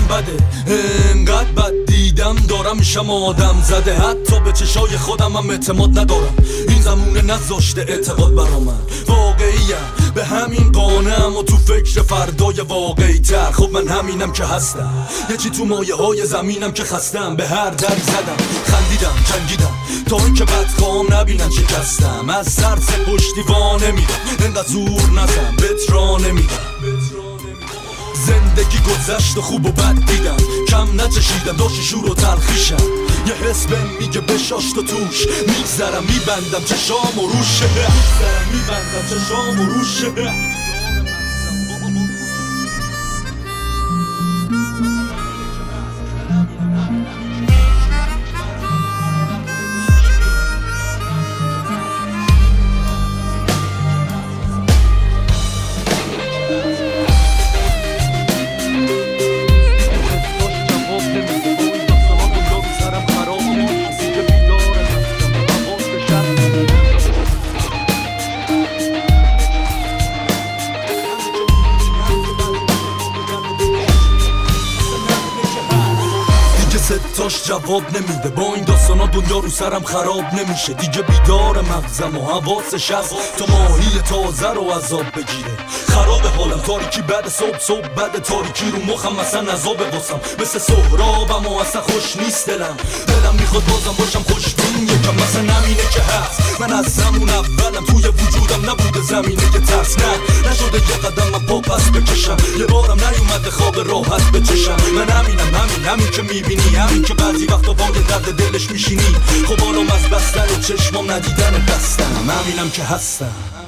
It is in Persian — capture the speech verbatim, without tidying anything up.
حالم بده، انقدر بد دیدم دارم میشم آدم زده. حتی به چشای خودم هم اعتماد ندارم، این زمونه نذاشته اعتقاد برا من. واقعیم به همین قانم و تو فکر فردای واقعی تر. خب من همینم که هستم، یه چی تو مایه های زمینم که خستم. به هر در زدم، خندیدم، جنگیدم تا این که بدخوام نبینن شکستم. از سرس پشتیوانه میدم، انقدر زور نزم بهت راه نمیدم. زندگی گذشت و خوب و بد دیدم، کم نچشیدم داشتی شور و تلخیشم. یه حس بهم میگه بشاشت و توش میگذرم، میبندم چشام و روشه، میگذرم میبندم چشام و روشه. ستاش جواب نمیده، با این داستانا دنیا رو سرم خراب نمیشه. دیگه بیدار مغزم و حواسش هست تا ماهی تازه رو عذاب بگیره. خراب حالم، تاریکی بعد صبح، صبح بعد تاریکی رو مخم مثلا عذاب واسم. مثل سهرابم و اصلا خوش نیست دلم، دلم میخواد بازم باشم خوشبین یکم مثلا نمینه که هست. من از زمون اولم توی وجودم نبوده زمینه که ترس نه نشده یه قدم من پا پس بکشم. یه بارم نیومده خواب راحت بچشم. من همینم، همین همین که میبینی، همین که بعضی وقتا با یه درد دلش میشینی. خب حالم از بستر چشمام ندیدن دستم، همینم که هستم.